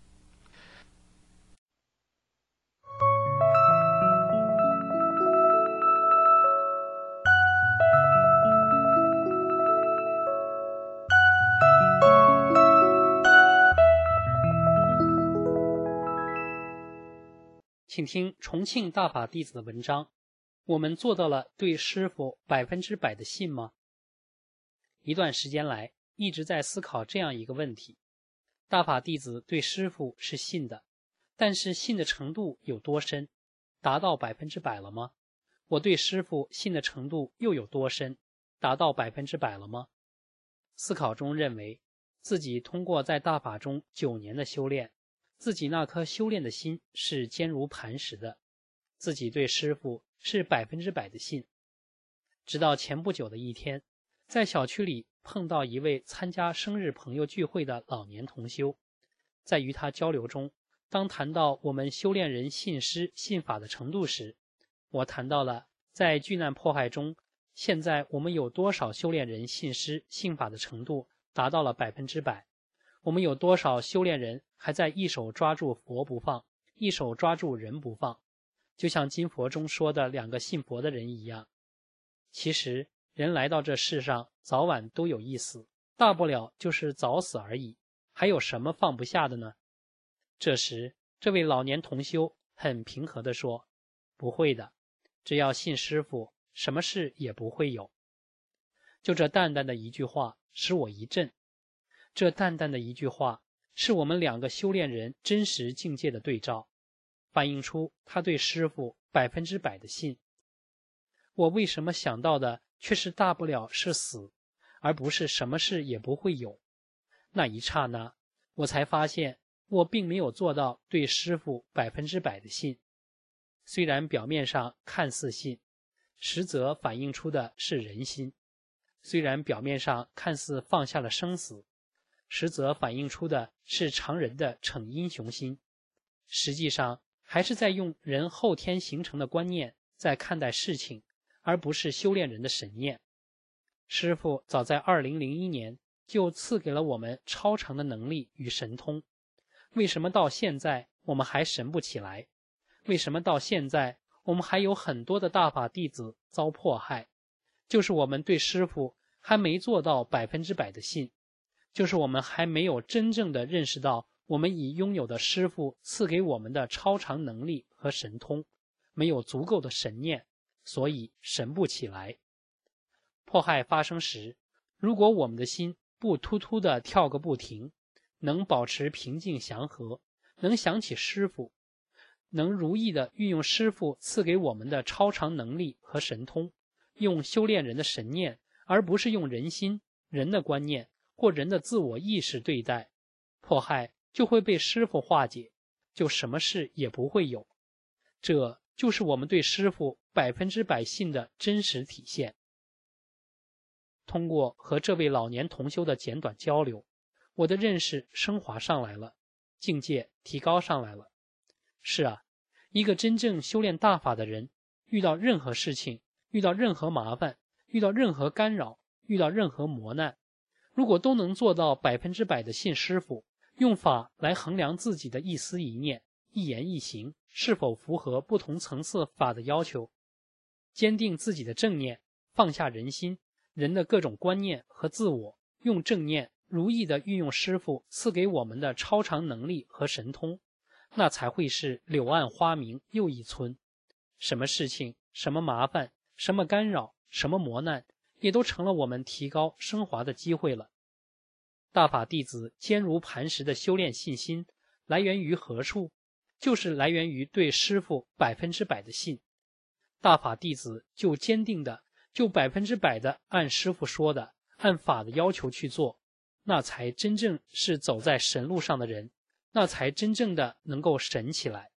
请听重庆大法弟子的文章。我们做到了对师父百分之百的信吗？一段时间来，一直在思考这样一个问题：大法弟子对师父是信的，但是信的程度有多深？达到百分之百了吗？我对师父信的程度又有多深？达到百分之百了吗？思考中认为，自己通过在大法中九年的修炼，自己那颗修炼的心是坚如磐石的，自己对师父是百分之百的信。直到前不久的一天，在小区里碰到一位参加生日朋友聚会的老年同修，在与他交流中，当谈到我们修炼人信师信法的程度时，我谈到了在巨难迫害中，现在我们有多少修炼人信师信法的程度达到了百分之百。 我们有多少修炼人还在一手抓住佛不放，一手抓住人不放，就像经佛中说的两个信佛的人一样。其实人来到这世上早晚都有一死，大不了就是早死而已，还有什么放不下的呢？这时这位老年同修很平和地说，不会的，只要信师父，什么事也不会有。就这淡淡的一句话使我一震，这淡淡的一句话是我们两个修炼人真实境界的对照，反映出他对师父百分之百的信。我为什么想到的却是大不了是死，而不是什么事也不会有？那一刹那，我才发现我并没有做到对师父百分之百的信。虽然表面上看似信，实则反映出的是人心；虽然表面上看似放下了生死，实则反映出的是常人的逞英雄心。实际上还是在用人后天形成的观念在看待事情，而不是修炼人的神念。师父早在二零零一年就赐给了我们超常的能力与神通，为什么到现在我们还神不起来？为什么到现在我们还有很多的大法弟子遭迫害？就是我们对师父还没做到百分之百的信，就是我们还没有真正的认识到我们已拥有的师父赐给我们的超常能力和神通，没有足够的神念，所以神不起来。迫害发生时，如果我们的心不突突地跳个不停，能保持平静祥和，能想起师父，能如意地运用师父赐给我们的超常能力和神通，用修炼人的神念，而不是用人心、人的观念或人的自我意识对待，迫害就会被师父化解，就什么事也不会有。这就是我们对师父百分之百信的真实体现。通过和这位老年同修的简短交流，我的认识升华上来了，境界提高上来了。是啊，一个真正修炼大法的人，遇到任何事情，遇到任何麻烦，遇到任何干扰，遇到任何磨难，如果都能做到百分之百的信师父，用法来衡量自己的一思一念、一言一行是否符合不同层次法的要求，坚定自己的正念，放下人心、人的各种观念和自我，用正念如意地运用师父赐给我们的超常能力和神通，那才会是柳暗花明又一村。什么事情、什么麻烦、什么干扰、什么磨难，也都成了我们提高升华的机会了。大法弟子坚如磐石的修炼信心来源于何处？就是来源于对师父百分之百的信。大法弟子就坚定的就百分之百的按师父说的按法的要求去做，那才真正是走在神路上的人，那才真正的能够神起来。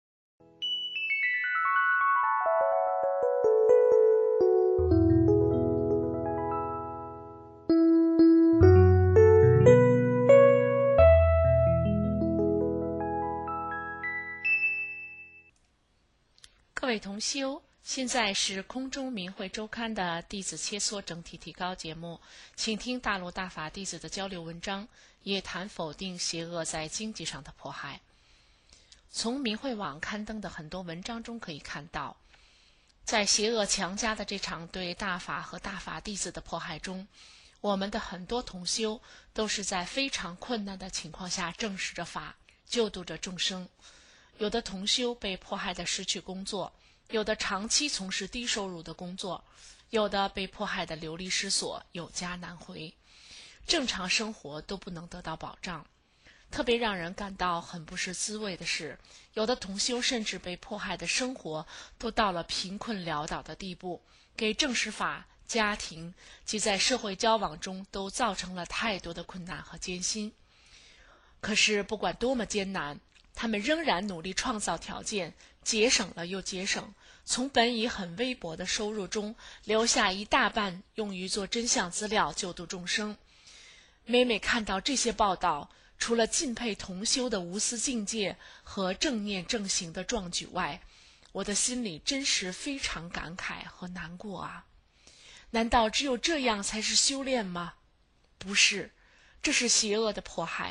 各位同修，现在是空中明慧周刊的弟子切磋整体提高节目，请听大陆大法弟子的交流文章，也谈否定邪恶在经济上的迫害。从明慧网刊登的很多文章中可以看到，在邪恶强加的这场对大法和大法弟子的迫害中，我们的很多同修都是在非常困难的情况下正视着法，救度着众生。有的同修被迫害的失去工作，有的长期从事低收入的工作，有的被迫害的流离失所，有家难回，正常生活都不能得到保障。特别让人感到很不是滋味的是，有的同修甚至被迫害的生活都到了贫困潦倒的地步，给正视法、家庭及在社会交往中都造成了太多的困难和艰辛。可是不管多么艰难，他们仍然努力创造条件，节省了又节省，从本已很微薄的收入中留下一大半用于做真相资料救度众生。每每看到这些报道，除了敬佩同修的无私境界和正念正行的壮举外，我的心里真是非常感慨和难过啊！难道只有这样才是修炼吗？不是，这是邪恶的迫害，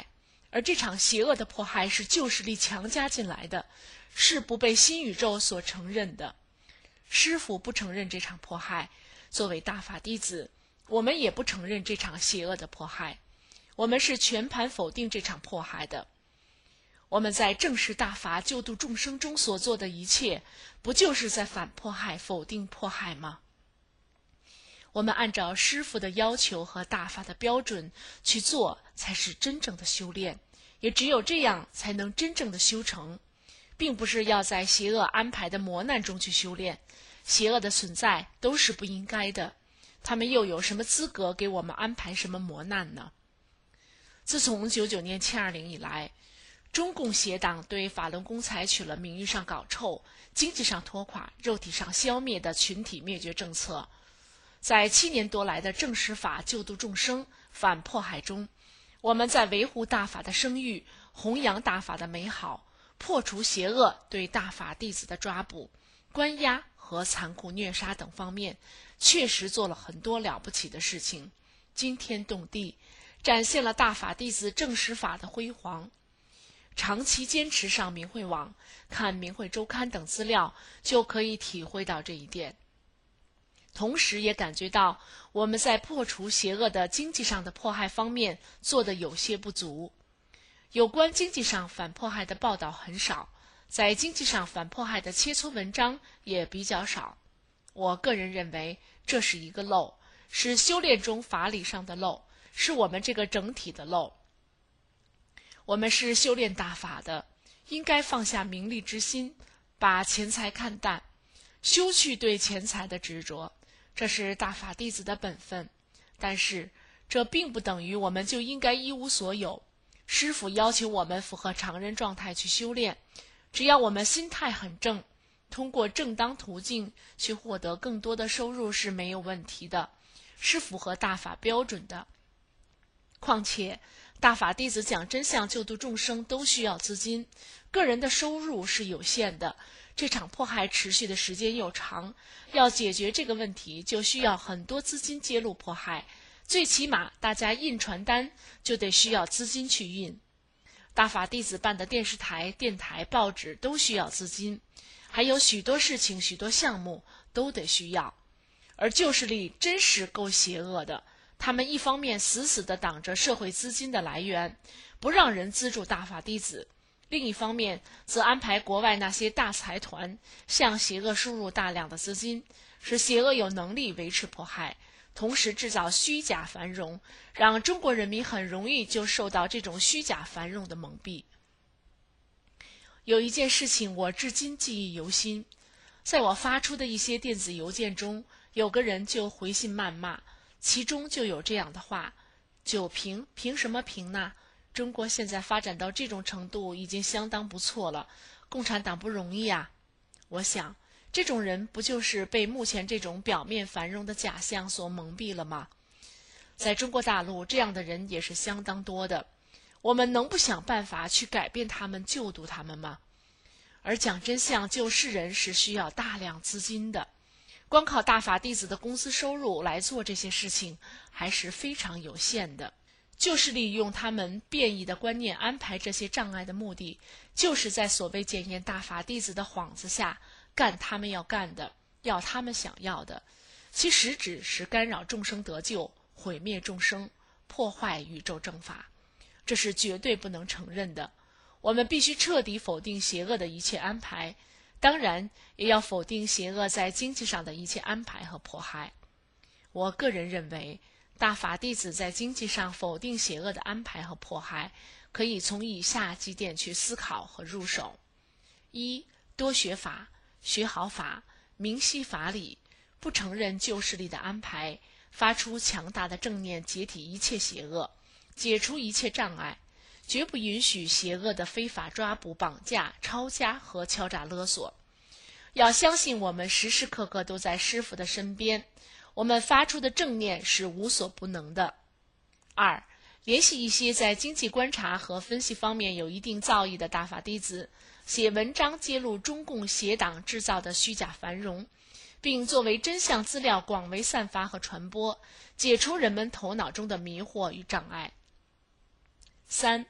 而这场邪恶的迫害是旧势力强加进来的，是不被新宇宙所承认的。师父不承认这场迫害，作为大法弟子，我们也不承认这场邪恶的迫害，我们是全盘否定这场迫害的。我们在正视大法救度众生中所做的一切，不就是在反迫害、否定迫害吗？我们按照师父的要求和大法的标准去做，才是真正的修炼，也只有这样才能真正的修成，并不是要在邪恶安排的磨难中去修炼。邪恶的存在都是不应该的，他们又有什么资格给我们安排什么磨难呢？自从九九年七二零以来，中共邪党对法轮功采取了名誉上搞臭、经济上拖垮、肉体上消灭的群体灭绝政策。在七年多来的正实法救度众生、反迫害中，我们在维护大法的声誉、弘扬大法的美好、破除邪恶对大法弟子的抓捕、关押和残酷虐杀等方面，确实做了很多了不起的事情，惊天动地，展现了大法弟子正实法的辉煌。长期坚持上明慧网、看明慧周刊等资料，就可以体会到这一点。同时也感觉到我们在破除邪恶的经济上的迫害方面做得有些不足。有关经济上反迫害的报道很少，在经济上反迫害的切磋文章也比较少。我个人认为这是一个漏，是修炼中法理上的漏，是我们这个整体的漏。我们是修炼大法的，应该放下名利之心，把钱财看淡，休去对钱财的执着，这是大法弟子的本分。但是这并不等于我们就应该一无所有。师父要求我们符合常人状态去修炼，只要我们心态很正，通过正当途径去获得更多的收入是没有问题的，是符合大法标准的。况且大法弟子讲真相、救度众生都需要资金，个人的收入是有限的，这场迫害持续的时间又长，要解决这个问题就需要很多资金揭露迫害，最起码大家印传单就得需要资金去印。大法弟子办的电视台、电台、报纸都需要资金，还有许多事情、许多项目都得需要。而旧势力真是够邪恶的，他们一方面死死地挡着社会资金的来源，不让人资助大法弟子，另一方面则安排国外那些大财团向邪恶输入大量的资金，使邪恶有能力维持迫害，同时制造虚假繁荣，让中国人民很容易就受到这种虚假繁荣的蒙蔽。有一件事情我至今记忆犹新，在我发出的一些电子邮件中，有个人就回信谩骂，其中就有这样的话：九评凭什么评呢？中国现在发展到这种程度已经相当不错了，共产党不容易啊。我想这种人不就是被目前这种表面繁荣的假象所蒙蔽了吗？在中国大陆这样的人也是相当多的，我们能不想办法去改变他们、救度他们吗？而讲真相、救世人是需要大量资金的，光靠大法弟子的公司收入来做这些事情还是非常有限的。就是利用他们变异的观念安排这些障碍的目的，就是在所谓检验大法弟子的幌子下干他们要干的，要他们想要的，其实质是干扰众生得救、毁灭众生、破坏宇宙正法，这是绝对不能承认的。我们必须彻底否定邪恶的一切安排，当然也要否定邪恶在经济上的一切安排和迫害。我个人认为，大法弟子在经济上否定邪恶的安排和迫害，可以从以下几点去思考和入手：一、多学法，学好法，明晰法理，不承认旧势力的安排，发出强大的正念，解体一切邪恶，解除一切障碍，绝不允许邪恶的非法抓捕、绑架、抄家和敲诈勒索。要相信我们时时刻刻都在师父的身边，我们发出的正念是无所不能的。二、联系一些在经济观察和分析方面有一定造诣的大法弟子，写文章揭露中共邪党制造的虚假繁荣，并作为真相资料广为散发和传播，解除人们头脑中的迷惑与障碍。三、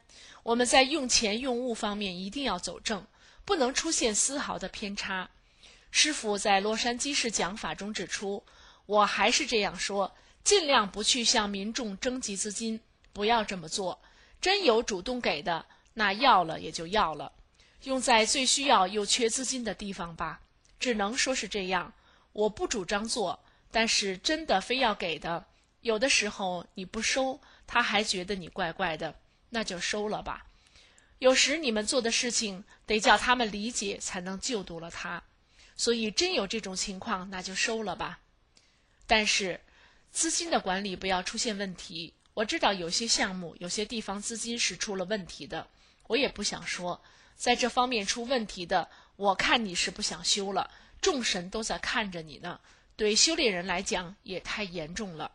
我们在用钱用物方面一定要走正，不能出现丝毫的偏差。师父在洛杉矶市讲法中指出，我还是这样说，尽量不去向民众征集资金，不要这么做。真有主动给的，那要了也就要了，用在最需要又缺资金的地方吧。只能说是这样，我不主张做，但是真的非要给的，有的时候你不收，他还觉得你怪怪的，那就收了吧。有时你们做的事情得叫他们理解，才能救度了他。所以真有这种情况，那就收了吧。但是资金的管理不要出现问题。我知道有些项目有些地方资金是出了问题的，我也不想说在这方面出问题的，我看你是不想修了，众神都在看着你呢，对修炼人来讲也太严重了。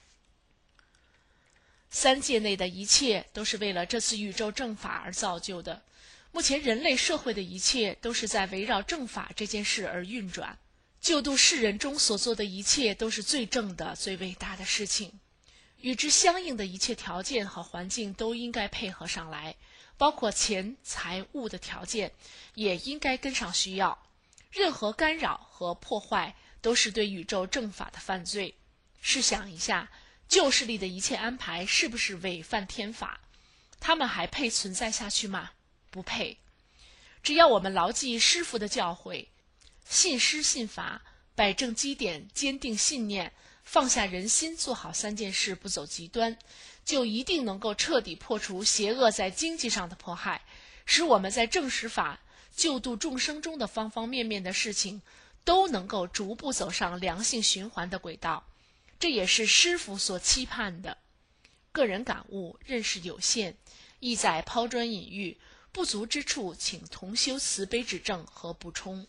三界内的一切都是为了这次宇宙正法而造就的，目前人类社会的一切都是在围绕正法这件事而运转，救度世人中所做的一切都是最正的、最伟大的事情，与之相应的一切条件和环境都应该配合上来，包括钱财物的条件也应该跟上需要。任何干扰和破坏都是对宇宙正法的犯罪。试想一下，旧势力的一切安排是不是违犯天法？他们还配存在下去吗？不配。只要我们牢记师父的教诲，信师信法，摆正基点，坚定信念，放下人心，做好三件事，不走极端，就一定能够彻底破除邪恶在经济上的迫害，使我们在正实法救度众生中的方方面面的事情都能够逐步走上良性循环的轨道。这也是师父所期盼的。个人感悟认识有限，意在抛砖引玉，不足之处请同修慈悲指正和补充。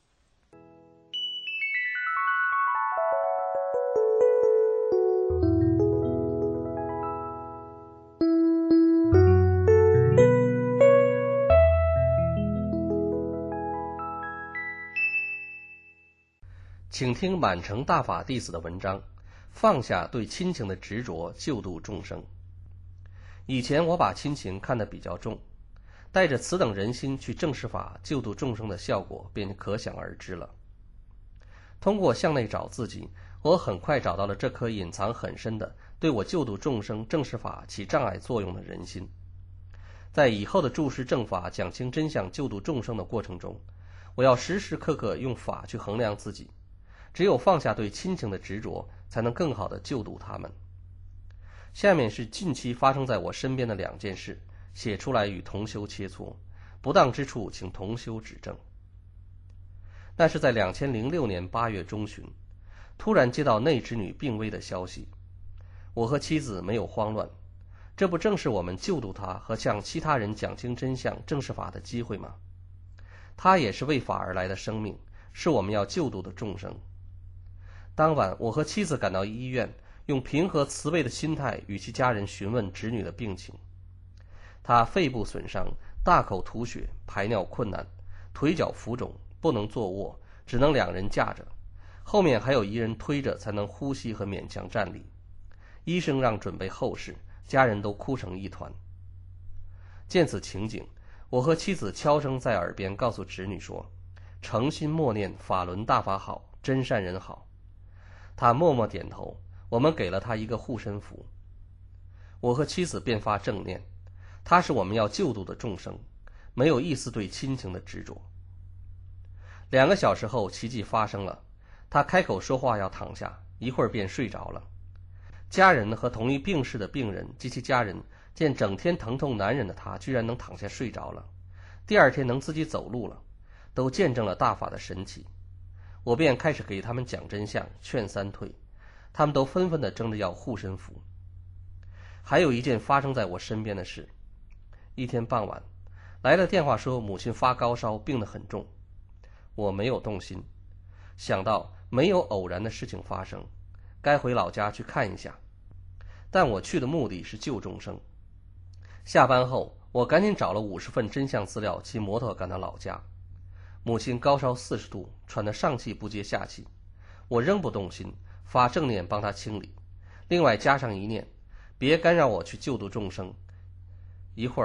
请听满城大法弟子的文章，放下对亲情的执着，救度众生。以前我把亲情看得比较重，带着此等人心去正视法，救度众生的效果便可想而知了。通过向内找自己，我很快找到了这颗隐藏很深的对我救度众生正视法起障碍作用的人心。在以后的注释正法、讲清真相、救度众生的过程中，我要时时刻刻用法去衡量自己，只有放下对亲情的执着，才能更好地救度他们。下面是近期发生在我身边的两件事，写出来与同修切磋，不当之处请同修指正。那是在两千零六年八月中旬，突然接到内侄女病危的消息，我和妻子没有慌乱，这不正是我们救度她和向其他人讲清真相、正视法的机会吗？她也是为法而来的生命，是我们要救度的众生。当晚，我和妻子赶到医院，用平和慈悲的心态与其家人询问侄女的病情。她肺部损伤，大口吐血，排尿困难，腿脚浮肿，不能坐卧，只能两人架着，后面还有一人推着才能呼吸和勉强站立。医生让准备后事，家人都哭成一团。见此情景，我和妻子悄声在耳边告诉侄女说：诚心默念法轮大法好，真善人好。她默默点头，我们给了她一个护身符。我和妻子便发正念，她是我们要救度的众生，没有一丝对亲情的执着。两个小时后，奇迹发生了，她开口说话要躺下，一会儿便睡着了。家人和同一病室的病人及其家人见整天疼痛难忍的她居然能躺下睡着了，第二天能自己走路了，都见证了大法的神奇。我便开始给他们讲真相，劝三退，他们都纷纷地争着要护身符。还有一件发生在我身边的事，一天傍晚，来了电话说母亲发高烧，病得很重。我没有动心，想到没有偶然的事情发生，该回老家去看一下。但我去的目的是救众生。下班后，我赶紧找了五十份真相资料，骑摩托赶到老家。母亲高烧四十度，喘得上气不接下气，我仍不动心，发正念帮她清理，另外加上一念，别干扰我去救度众生。一会儿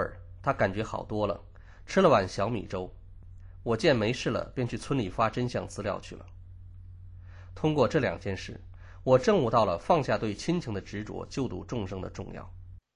他感觉好多了，吃了碗小米粥。我见没事了，便去村里发真相资料去了。通过这两件事，我证悟到了放下对亲情的执着，救度众生的重要。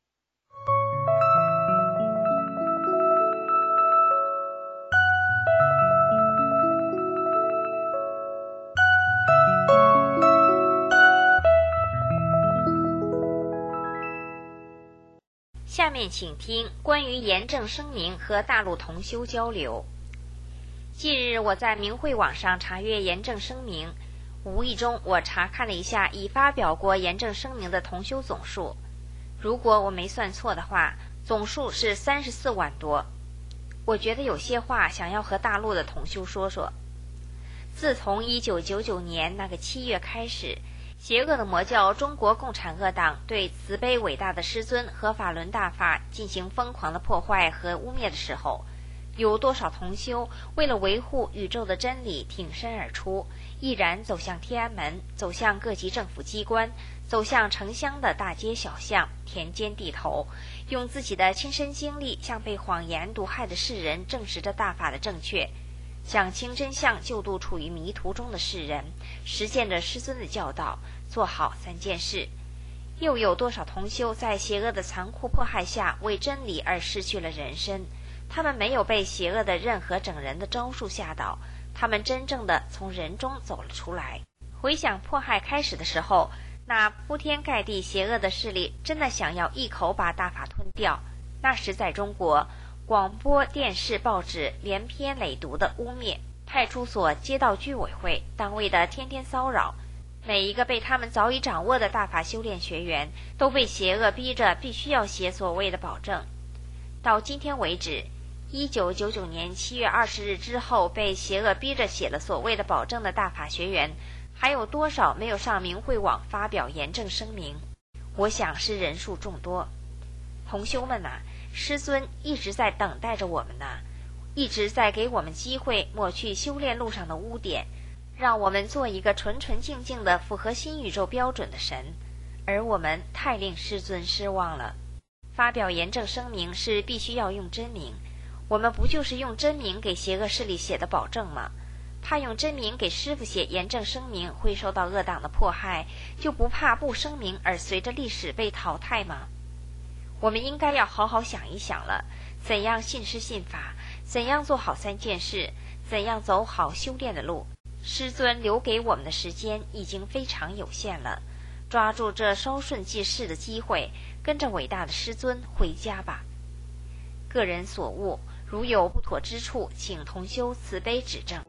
下面请听关于严正声明和大陆同修交流。近日我在明慧网上查阅严正声明，无意中我查看了一下已发表过严正声明的同修总数，如果我没算错的话，总数是三十四万多。我觉得有些话想要和大陆的同修说说。自从一九九九年那个七月开始，邪恶的魔教中国共产恶党对慈悲伟大的师尊和法轮大法进行疯狂的破坏和污蔑的时候，有多少同修为了维护宇宙的真理挺身而出，毅然走向天安门，走向各级政府机关，走向城乡的大街小巷、田间地头，用自己的亲身经历向被谎言毒害的世人证实着大法的正确，讲清真相，救度处于迷途中的世人，实践着师尊的教导，做好三件事。又有多少同修在邪恶的残酷迫害下为真理而失去了人身？他们没有被邪恶的任何整人的招数吓倒，他们真正的从人中走了出来。回想迫害开始的时候，那铺天盖地邪恶的势力真的想要一口把大法吞掉。那时在中国，广播电视报纸连篇累牍的污蔑，派出所街道居委会单位的天天骚扰，每一个被他们早已掌握的大法修炼学员都被邪恶逼着必须要写所谓的保证。到今天为止，一九九九年七月二十日之后被邪恶逼着写了所谓的保证的大法学员，还有多少没有上明慧网发表严正声明？我想是人数众多。同修们啊，师尊一直在等待着我们呢，一直在给我们机会抹去修炼路上的污点，让我们做一个纯纯净净的符合新宇宙标准的神，而我们太令师尊失望了。发表严正声明是必须要用真名，我们不就是用真名给邪恶势力写的保证吗？怕用真名给师父写严正声明会受到恶党的迫害，就不怕不声明而随着历史被淘汰吗？我们应该要好好想一想了，怎样信师信法，怎样做好三件事，怎样走好修炼的路。师尊留给我们的时间已经非常有限了，抓住这稍瞬即逝的机会，跟着伟大的师尊回家吧。个人所悟，如有不妥之处，请同修慈悲指正。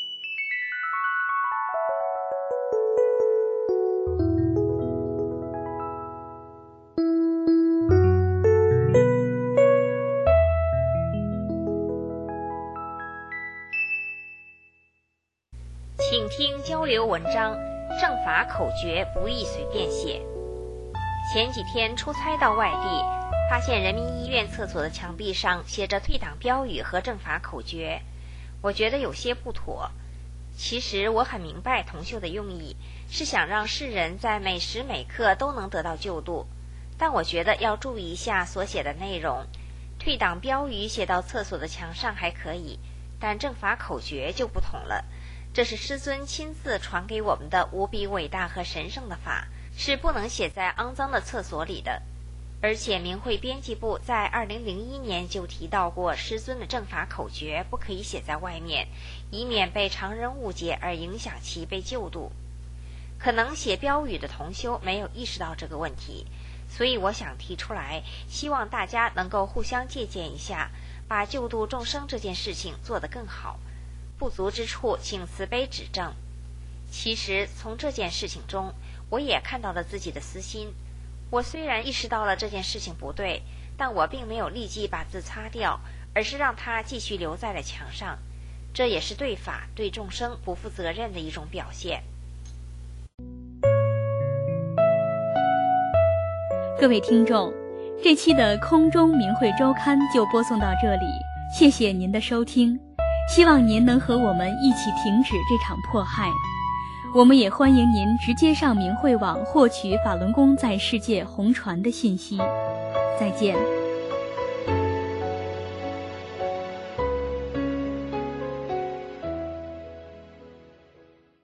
请听交流文章，正法口诀不宜随便写。前几天出差到外地，发现人民医院厕所的墙壁上写着退党标语和正法口诀，我觉得有些不妥。其实我很明白同修的用意，是想让世人在每时每刻都能得到救度，但我觉得要注意一下所写的内容。退党标语写到厕所的墙上还可以，但正法口诀就不同了。这是师尊亲自传给我们的无比伟大和神圣的法，是不能写在肮脏的厕所里的。而且明慧编辑部在二零零一年就提到过，师尊的正法口诀不可以写在外面，以免被常人误解而影响其被救度。可能写标语的同修没有意识到这个问题，所以我想提出来，希望大家能够互相借鉴一下，把救度众生这件事情做得更好。不足之处请慈悲指正。其实从这件事情中，我也看到了自己的私心。我虽然意识到了这件事情不对，但我并没有立即把字擦掉，而是让它继续留在了墙上。这也是对法对众生不负责任的一种表现。 各位听众，这期的空中明慧周刊就播送到这里，谢谢您的收听，希望您能和我们一起停止这场迫害。我们也欢迎您直接上明慧网获取法轮功在世界红传的信息。再见。